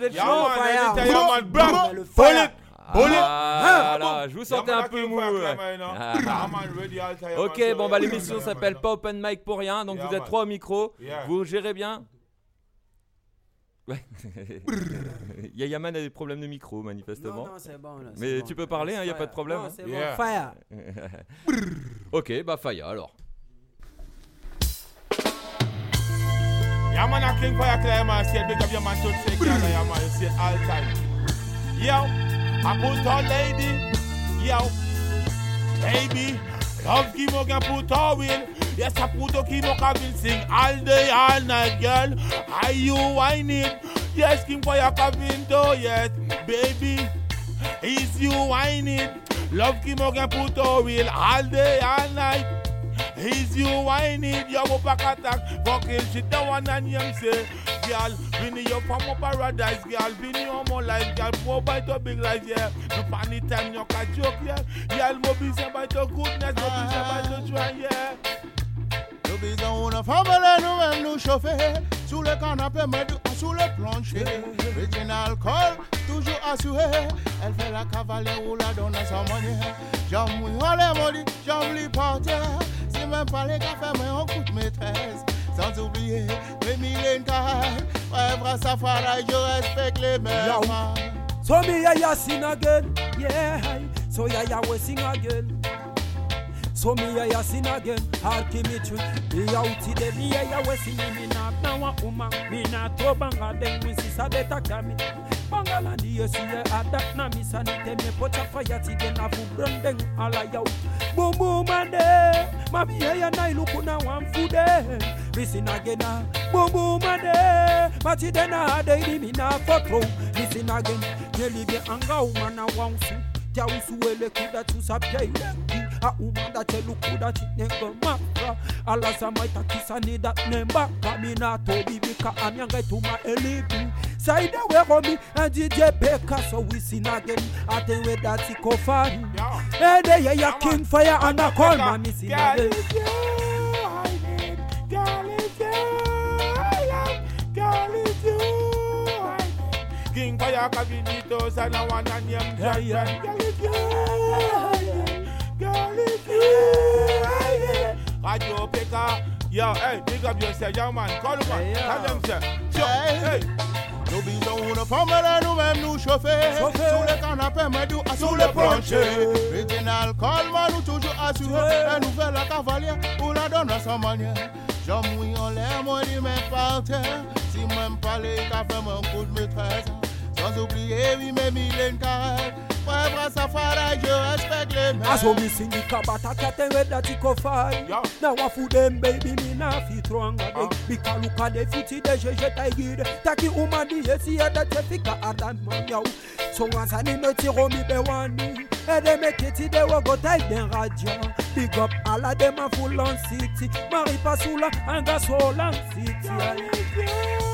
Voilà, je vous sentais un peu mou. Ok, bon bah l'émission s'appelle pas Open Mic pour rien, donc vous êtes 3 au micro, vous gérez bien. Ouais. Yaman a des problèmes de micro manifestement.
Non, c'est bon là.
Mais
bon,
tu peux parler, il n'y a pas de problème.
Non, c'est bon, fire.
Ok, bah fire alors.
Yaman a king fire clear man, say big up your man to take care of Yaman, you say all time. Yo, I put on lady, yo, baby, love give me put on wheel. Yes, I put a King Cabin sing all day, all night, girl. Are you whining? Yes, King Fire Cabin too, yes, baby. Is you whining? Love King Morgan put a wheel all day, all night. Is you whining? You go back attack. Fucking shit, the one and you say, girl, Vinny, you from a paradise, girl. Vinny, you more life, girl. More by the big life, yeah. No funny time, you can joke, yeah. Girl, more busy by the goodness, more busy by the joy, yeah.
Nous bisons une famille, nous-mêmes nous chauffer. Sous le canapé, mais sous le plancher. Original call, toujours assuré. Elle fait la cavalière ou la donne à sa manière. J'aime oui, on les maudit, j'aime les porter. Si même pas les cafés, mais on coûte maîtresse. Sans oublier les mille carrés. Bref, Safari, je respecte les mêmes.
So me ya sing again, yeah. So ya we sing again. So me ya sing again, I'll keep it true. Me out today, me ya we sing me na na uma, me na to banga den we si sa beta kami. Bangala di yesi ya adak na mi sanite me pocha fire ti den afu brandeng ala yaw. Boom boom ande, mami ya na iluku na wan fude. Me sing again na, boom boom ande, mati den na ade di mi na photo. Me sing again, neli be anga uma na wansu. Tia usuele kuda tu sabjai. A umanda chelu kuda chinengo mafra ala samaita kisani dat nemba kamina to bibika amyanga tuma elibi saida we romi and DJ Peka so we sing again aten we that ikofari ede ya King Fire and a call mami sing again
King Fire Cabinito sana wana nyam Radio Peka, yo, hey, big up yourself, young man, call him man, tell them say, hey.
Nous bisons une famille, nous-mêmes nous chauffer. Sous le canapé, mais sous le plancher. Original Coleman, nous toujours assuré. La nouvelle cavalière, ou la donne à sa manière. J'aime oui, on l'air, moi, dit même par terre. Si même pas les cafés, mon coup de maîtresse. Sans oublier, oui, mes mille carrés. Bref, Safari, je respecte les mêmes.
As we sing the kabata katen with that ikofari. Now I food them baby me na fit wrong again. Bika luka de fiti de jeje taigide. Taki umadi yesi ya da tefika adan man yaw. So once I need no tiro mi be wani. And they make it they will go take them radio. Big up all of them a full on city. Maripa Sula and Gasolan City.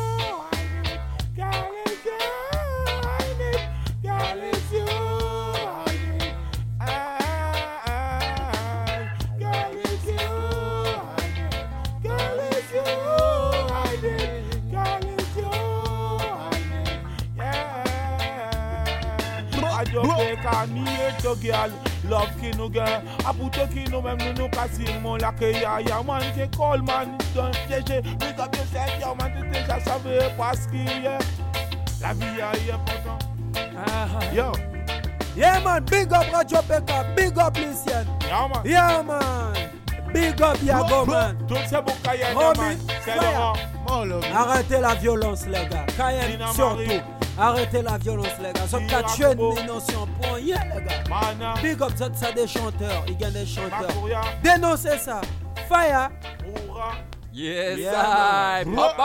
Girl, love kinu girl, aputo kinu même nous casser mon la que ya man que Coleman don jeje, big up yourself ya man tu déjà savais parce que la vie est important. Yo,
yeah man, big up Radio Peka, big up Lucien. Yeah man, big up Yago man.
Tout c'est pour Cayenne man, c'est Laurent.
Arrêtez la violence les gars, Cayenne surtout. Arrêtez la violence les gars, ça qu'a tué une notion pour rien les gars. Big up ça des chanteurs, il y a des chanteurs. Dénoncez ça. Fire.
Yes, yeah,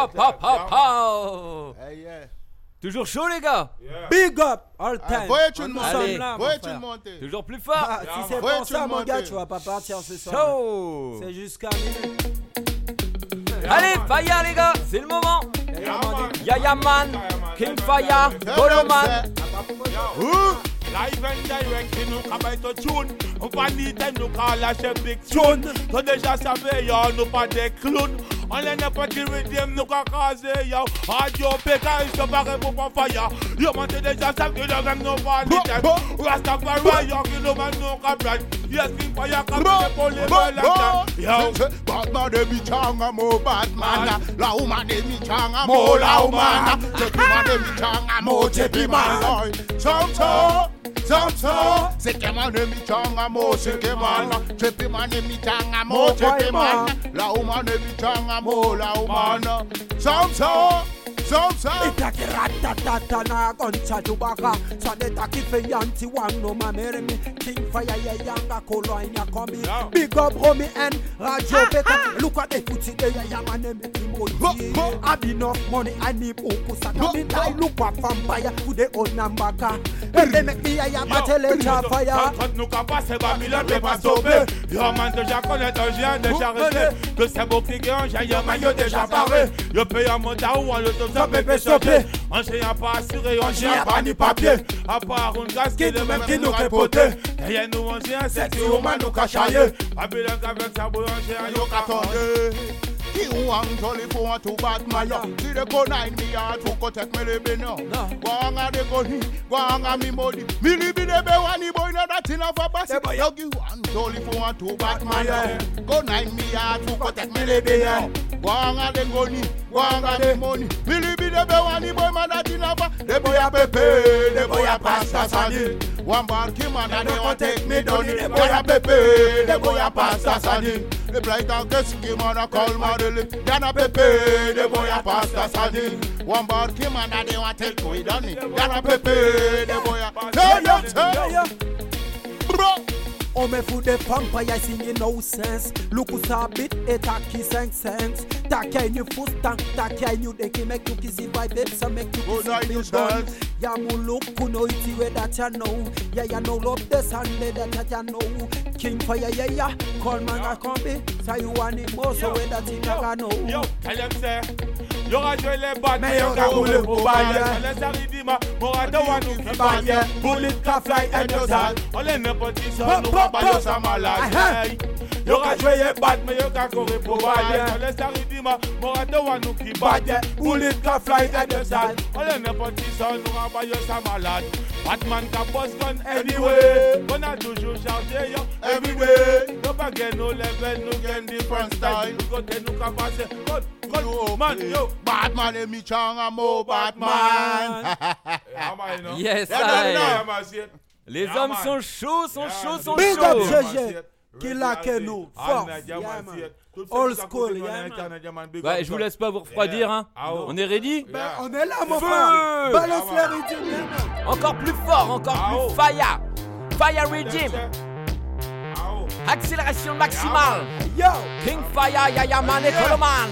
pop. Toujours chaud les gars.
Big up all time.
Allez, toujours plus fort.
Si c'est pour ça mon gars, tu vas pas partir ce soir.
Chaud.
C'est jusqu'à minuit.
Allez, Fire les gars, c'est le moment. Yaya Man, King Fire, Coleman.
Live and direct, nous travaillons sur tune. On va ni time, nous lâcher big tune. Toi déjà savais, yo, nous pas des clowns. On est n'importe qui rythme, nous qu'à caser, yo. Radio Peka, ils se barrent pour pas Fire. Yo, moi t'es déjà savais que nous même nous pas ni time. Rastafari, yo, qui nous mène nous qu'à brand. Yes, King Fire, comme les pour les balades. Yo,
Batman de Michanga, mo Batman. La woman de Michanga, mo la woman. Chepi man de Michanga, mo chepi man. Samso, c'est que man de Michanga, mo c'est que man. Chepi man de Michanga, mo chepi man. La woman de Michanga, mo la woman. Samso,
Itaki ratatata na goncha dubaka. Swanetaki fe yanti wang no mamere me. King Fire ye yanga kolo in ya kombi. Big up Romy and Radio Peka. Look at the footy de ya yamane me timoti. Have enough money I need ukusa. Kami I look at vampire to the old nambaka. They make me a yamatele fire.
Quand nous capassons, Babylone n'est pas sauvé. Yo man déjà connaît un géant déjà resté. Que c'est beau cliquer en j'ai un maillot déjà paré. Yo paye un montant ou en l'auto ça bébé sauvé. On j'ai un pas assuré, on j'ai un pas ni papier. À part une gaz qui est de même qui nous capote. Derrière nous on j'ai un sexy woman nous cachaillé. Babylone avec sa bouille on j'ai un yo catonde.
You want jolly for to Batman. See the go 9 me yard to protect me living now. Wanga de go ni, wanga mi modi. Me live in the bewani boy na that enough for bass. You want jolly for to Batman. Go 9 me yard to protect me living now. Wanga de go ni, wanga de money. Me live in the bewani boy man that enough. The boy a pepe, the boy a pasta sani. One bar kim and they want take me down. The boy a pepe, the boy a pasta sani. The bright and get skim on a call Marley. Yana Pepe, the boy a pasta sardine. One bar came and they want to take me down. Yana Pepe, the boy a bro.
Oh me food the vampire singing no sense. Look who's a bit etaki sense. Takai you foot tank, takai you they can make you kissy vibe it, so make you kissy done. Ya mu look kuno iti we that ya know. Ya ya no love the Sunday that ya know. King Fire ya call man a combi. Say you want it more so we that you never know.
Yo, tell them say. Y'aura joué les battes, mais y'aura roulé pour bailler. Laisse arriver ma, m'aura de wanou qui baille. Bullet ka fly and your sal. On les n'importe qui son, nous va bailler sa malade. Y'aura joué les battes, mais y'aura courir pour bailler. Laisse arriver ma, m'aura de wanou qui baille. Bullet ka fly and your sal. On les n'importe qui son, nous va bailler sa malade. Batman ka boss gun anyway. On a toujours chargé yo everyway. No pas gain no level, no gain different style. Nous côté nous ka passer. Man, yo.
Batman et mi changa mo Batman.
Yes, les hommes sont chauds,
Big up GG. Qu'il a que nous. Force. Old school.
Ouais, je vous laisse pas vous refroidir, hein. On est ready?
On est là, mon frère. Balance le rythme.
Encore plus fort, encore plus fire. Fire rhythm. Accélération maximale.
Yo.
King Fire, Yaya Man et Coloman.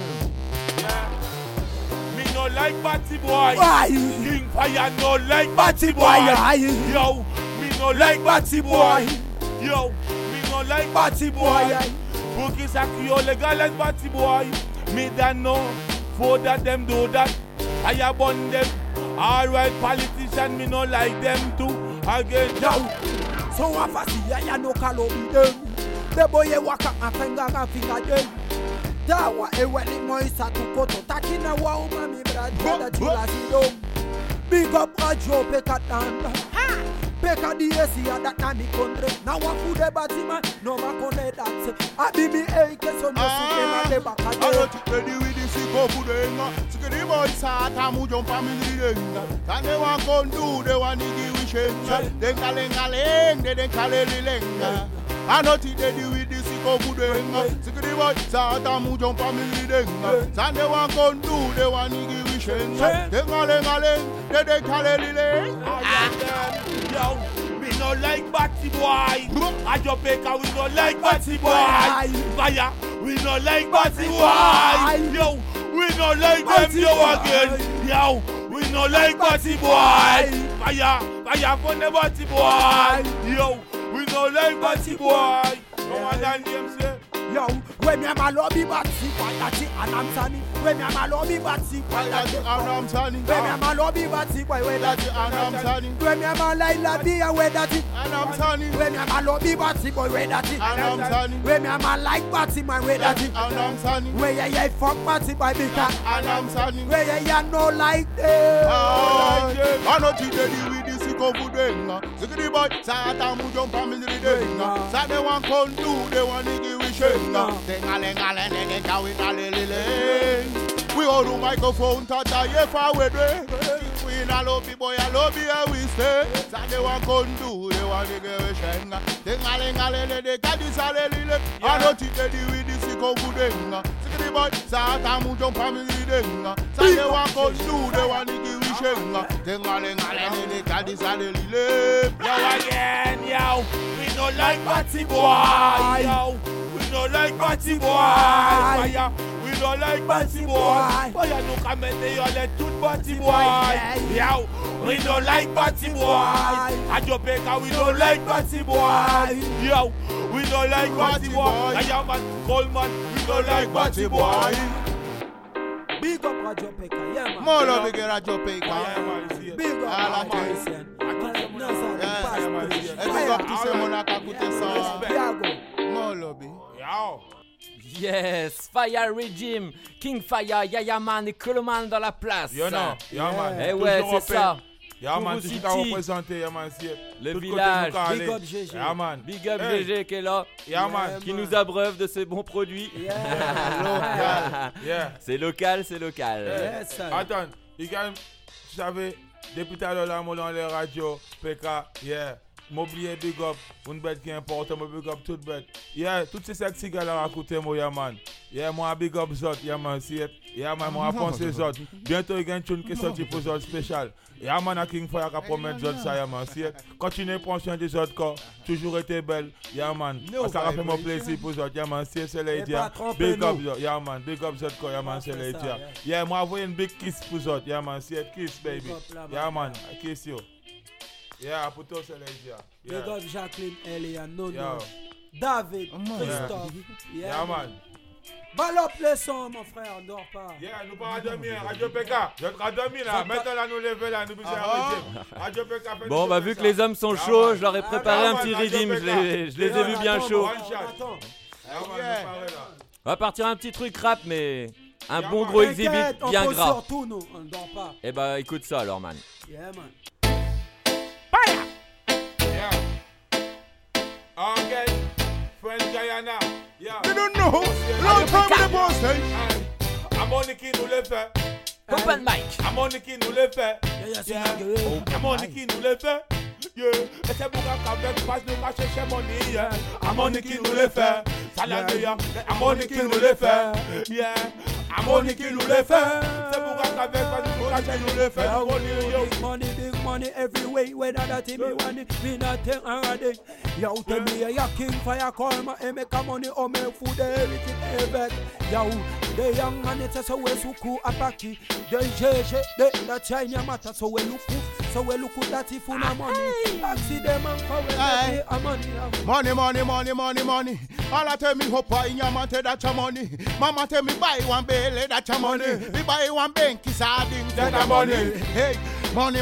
Me no like Batty Boy. King Fire no like Batty Boy. Yo, me no like Batty Boy. Yo, me no like Batty Boy. Pour qui ça qui yo legal as Batty Boy. Me don't know for that them do that. I abandon them. Alright, politician, me no like them too. Again, yo.
So wafasi ya no kalo them. The boy waka afenga finger them. Dawa eweli moisa tukoto takina wa umami brada tula sido. Big up Radio Peka Tanda. Peka DSC that na mi country. Now wa food e batima no ma kone that. Abi mi eke so no sukema de bakade.
Alo tikedi with the siko fudenga. Sikedi boy sa tamu jom family denga. Tane wa kondu de wa nigi wishenga. Denga lenga leng de kaleli lenga. Anoti dedi with the siko fudenga. Sikedi boy sa tamu jom family denga. Tane wa kondu de wa nigi wishenga. Denga lenga leng de kaleli lenga.
Yo, me no like Batty Boy. Radio Peka, we no like Batty Boy. Fire, we no like Batty Boy. Yo, we no like them yo again. Yo, we no like Batty Boy. Fire for the Batty Boy. Yo, we no like Batty Boy. Come on, Dan James say.
Yo, when me ma lobby batsi kwatati anamsani. When me ma lobby batsi kwatati
anamsani.
When me ma lobby batsi kwatati
anamsani.
When me ma laila dia wedati
anamsani.
When me ma lobby batsi boy wedati
anamsani.
When me ma like batsi man wedati
anamsani.
When ya fuck batsi boy bika
anamsani.
When ya no like them.
Anoti dedi with the siko fudenga. Sikiri boy sata mu jom family denga. Sa de wan kondu de wan nigi wishenga. We all do microphone tata ye far away. We na lobby boy a lobby we stay. Sande wan kondu de wan nigi wishenga. Tengalengale de kadisale lile. Anoti dedi with the siko fudenga. boy, Sata mucho family denga. Sale wa kondu de wa nigi wishenga. Tenga le kadi sale lile.
Yo again, yo. We don't like Batty boy, yo. We don't like Batty boy. Fire. We don't like Batty boy. Fire no kamete yo let tout Batty boy. Yo. We don't like Batty boy. Radio Peka, we don't like Batty boy. Yo. We don't like Batty boy. Ayaman, Coleman, we don't like Batty boy.
Big up Radio Peka, yeah man.
More love big Radio Peka.
Big up Jason.
Big up to say Monaco Kute so. More love.
Yo.
Yes, Fire Regime, King Fire, Yayaman et Coleman dans la place.
Yo non, Yaman.
Eh ouais, c'est ça.
Yaman, tu t'as représenté, Yaman.
Le village.
Big up GG.
Yaman.
Big up GG qui est là.
Yaman.
Qui nous abreuve de ses bons produits. C'est local, c'est local.
Yes,
attends, tu savais, depuis tout à l'heure, là, on dans les radios, PK, m'oublier big up, une bête qui est importante, big up toute bête. Toutes ces sexy gars là à côté, moi, Yaman. Moi, big up Zot, Yaman, Yaman, moi, pensé Zot. Bientôt, il y a une tune qui est sortie pour Zot spécial. Yaman, à King Fire, qui promet Zot, ça, Yaman, continuez, prendre soin des autres corps, toujours été belle, Yaman. Ça a fait mon plaisir pour Zot, Yaman, c'est l'idée. Big up Zot, Yaman, big up Zot, Yaman, c'est l'idée. Moi, envoyé une big kiss pour Zot, Yaman, kiss, baby. Yaman, kiss you. Pour toi, c'est l'idée.
Big up Jacqueline, Elia, Nono, David, Christophe.
Yaman.
Ballop les sons, mon frère, on dort pas.
Nous pas dormir, Radio PK. Je vais dormir là. Maintenant, là, nous lever là, nous bisous Radio PK.
Bon, bah, vu que les hommes sont chauds, je leur ai préparé un petit redeem. Je les ai vus bien chauds. On va partir un petit truc rap, mais un bon gros exhibit bien gras.
Surtout, nous, on dort pas.
Eh bah, écoute ça alors, man.
Yeah, man.
Okay, friend Guyana.
You don't know. Long time the boss,
I'm on the key, nous le fait.
Open mic.
I'm on the key, nous le fait. I'm on the key, nous le fait. Et c'est pour qu'avec passe nous va chercher mon nid. I'm on the key, nous le fait. Salamia, I'm on the key, nous le fait. I'm on the key, nous le fait. C'est pour qu'avec passe nous va chercher nous le fait.
Big money every way, whether that me want it, me not take already. Yo, tell me, ya King Fire, call my make a money, or make food, everything, everything. Yo, the young man, it's so well, so cool, a packy. The JJ, the China matter, so well, look, so well, look at that if you no money. Taxi them and for money. Money.
All I tell me, hope I in your mate, that's your money. Mama tell me, buy one belly, that's your money. Me buy one banky sardine, that's your money. Hey. Money.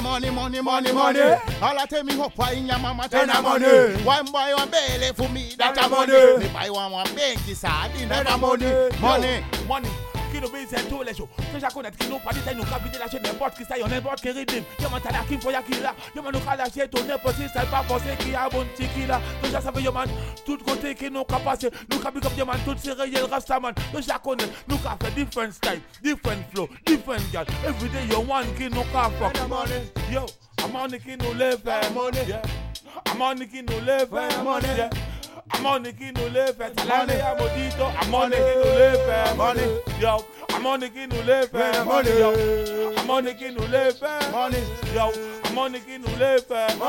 All I tell me, hope I in your mama, tell her money. One buy one belly for me, that's your money. Me buy one banky sardine, that's your money.
Money. Qui nous bise tous les jours. Que j'ai connaître qui nous pas dit nous capiter la chaîne n'importe qui ça y n'importe qui rythme. Yo man t'as qui faut y qui là. Yo man nous calacher tout n'importe qui ça pas forcer qui a bon tiki là. Que j'ai savé yo man tout côté qui nous capacité. Nous cap comme yo man tout c'est réel rastaman. Que j'ai connaître nous cap fait different style, different flow, different girl. Every day you one qui nous cap fuck. Yo, I'm on the qui nous lève money. I'm on the qui nous lève money. I'm on the key no live at Money, I'm on the key no live money. Yo, I'm on the key no live money. Yo, I'm on the key no live money. Yo, I'm on the key no live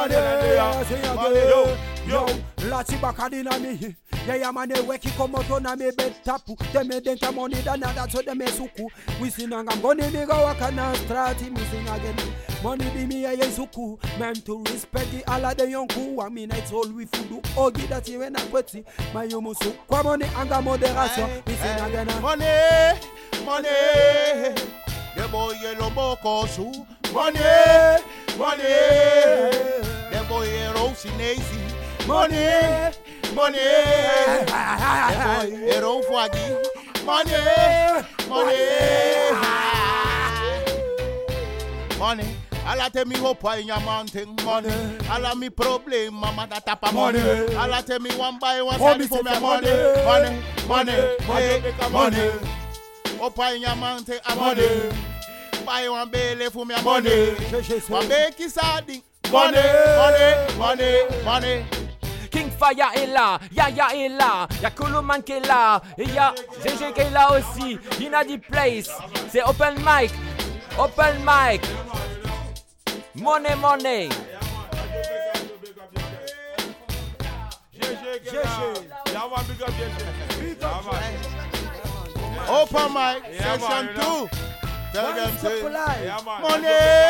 money. Yo,
Lati bakadi na mi. Yeah, man, they weki come out on me bed tapu. They me denta money than that, so they me suku. We sing and I'm gonna me go waka na strati. Me sing again. Money be me a suku. Man to respect the alla the young ku. I mean it's all we food. Ogi that you when I kweti. My yomusu. Kwa money anga moderation. We sing again.
Money. The boy yellow boko su. Money. The boy yellow sinesi. Money. Ero fuagi. Money. Alla tell me hope in your mountain. Money. Alla me problem, mama that tap money. Alla tell me one by one side for me money. Money. Hope in your mountain, money. Buy one belly for me money. One bake is adding. Money.
King Fire est là, Yaya est là, y'a Coloman qui est là, et y'a GG qui est là aussi. In the place, c'est open mic. Open mic. Money, money.
Open mic, session 2. Tell them say, money.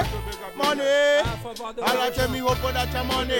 Allah tell me hope that your money.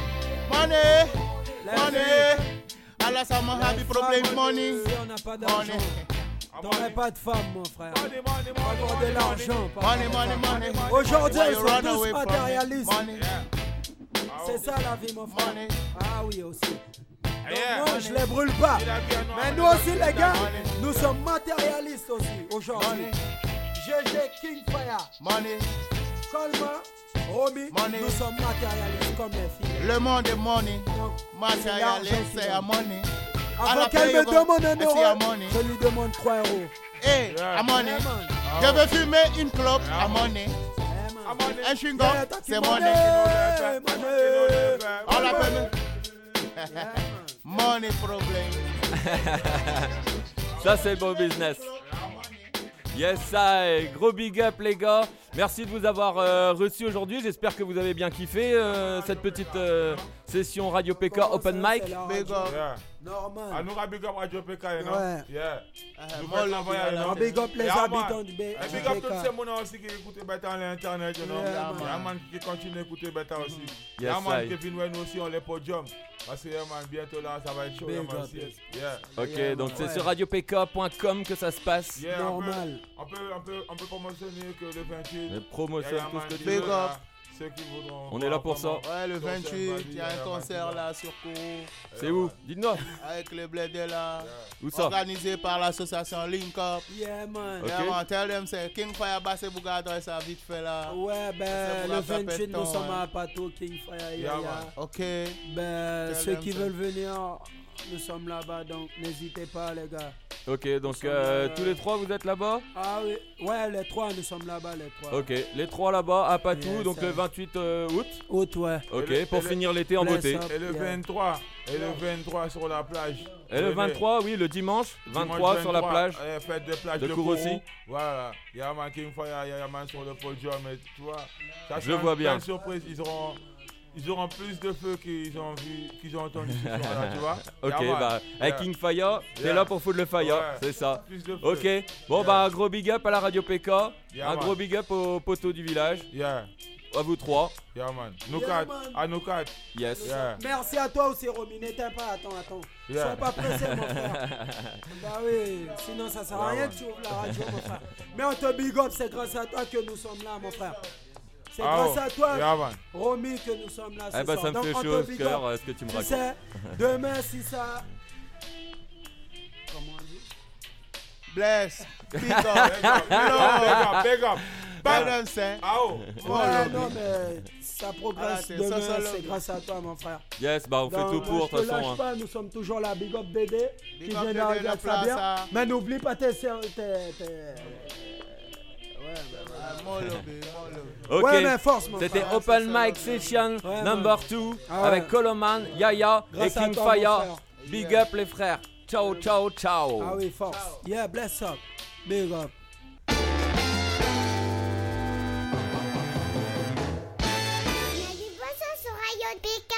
Money. Allah ça m'a happy problem money.
Si on n'a pas d'argent, t'aurais pas de femme, mon frère. Avoir de l'argent.
Money.
Aujourd'hui, ils sont tous matérialistes. C'est ça la vie, mon frère. Ah oui, aussi. Donc, moi, je les brûle pas. Mais nous aussi, les gars, nous sommes matérialistes aussi aujourd'hui. GG, King Fire,
Money.
Coleman, Romy, nous sommes matérialistes comme les filles.
Le monde est money. Matérialiste, c'est à money.
Avant qu'elle me demande un euro, je lui demande 3 euros.
Hey, à money. Je veux fumer une clope à money. Un chewing-gum, c'est money. On l'appelle money problem.
Ça c'est beau business. Yes, ça, gros big up les gars. Merci de vous avoir reçus aujourd'hui. J'espère que vous avez bien kiffé cette petite session Radio PK Open Mic.
Big up.
Normal.
Ah, nous big up Radio PK, you know?
Ouais.
Yeah.
Big up les habitants du
Big up tous ces gens aussi qui écoutent Beta l'internet, you know? Y'a man qui continue d'écouter Beta aussi. Y'a man qui vient nous aussi on les podiums. Parce que man bientôt là ça va être chaud.
Ok, donc c'est sur radiopk.com que ça se passe.
Normal.
On peut promotionner que le 28.
Promotion tout ce que tu
Big
veux.
up.
Ceux qui voudront.
On est là pour ça.
Ouais, le 28, il y a un concert là sur Kourou.
C'est où? Dites-moi.
Avec les blédés là.
Où ça?
Organisé par l'association Link Up.
Yeah, man.
Ok.
Yeah, man, tell them c'est King Fire Basse Bougador, ça vite fait là.
Ouais, ben le 28, nous sommes à Pato, King Fire,
Yeah,
Ok.
Ben,
Tell
ceux
them
qui
ça.
veulent venir, nous sommes là-bas, donc n'hésitez pas, les gars.
Ok, donc tous les trois vous êtes là-bas?
Ah oui, ouais, les trois, nous sommes là-bas, les trois.
Ok, les trois là-bas à Patou,
Yes,
donc le 28 août.
Août, ouais.
Ok, pour finir l'été en beauté.
Et le 23. Et le 23 sur la plage.
Et le 23, oui, le dimanche 23 sur la plage.
Fête de plage
de
de
Kourou.
Kourou. Voilà. Il y a un King Fire, il y a un man sur le podium et tu vois. Ça
Je vois bien.
Plein de surprises. Ils auront plus de feu qu'ils ont entendu ce soir-là, tu vois.
Ok,
Yeah,
bah,
man.
avec King Fire, t'es là pour foutre le fire,
Ouais.
c'est ça.
Plus de feu.
Ok, bon bah, un gros big up à la Radio PK,
Yeah,
un
man.
gros big up aux poteaux du village,
Yeah,
à vous trois.
yeah, man. Nous
Yeah,
quatre.
man.
À nous quatre.
Yes.
Yeah.
Merci à toi aussi, Romy. N'éteins pas, attends.
Yeah.
Sois pas pressé, mon frère. Bah oui, sinon ça sert à rien
Yeah,
de suivre la radio, mon frère. Mais on te big up, c'est grâce à toi que nous sommes là, mon frère. C'est
Ah,
grâce
oh.
à toi,
Yeah, man.
Romy, que nous sommes là ce
Eh bah,
soir.
ça me
Donc,
fait
on
chaud
te
au
big
cœur,
up.
ce que tu me
Tu
racontes.
sais, demain, si ça... Comment on dit?
Bless. Big up.
Big up.
Tell them say.
Ah oh.
Ouais, non, mais ça progresse
Ah, c'est
demain,
ça,
c'est grâce à toi, mon frère.
Yes, bah on fait
Donc,
tout pour, de
je te
toute façon.
lâche
hein.
pas, nous sommes toujours là, big up Dédé,
Big
qui
up
vient
Dédé,
d'arriver
le
avec sa bière.
plaza.
Mais n'oublie pas tes...
Ok,
Ouais, mais force, mon
c'était
frère.
Open Mic Session
Ouais,
number
man.
2
Ah ouais.
avec Coloman, Yaya
Grâce
et
à
King
toi, mon
Fire.
frère.
Big up les frères. Ciao, ciao, ciao.
Ah oui, force. Yeah, bless up. Big up.
Il y a du poisson sur Radio PK.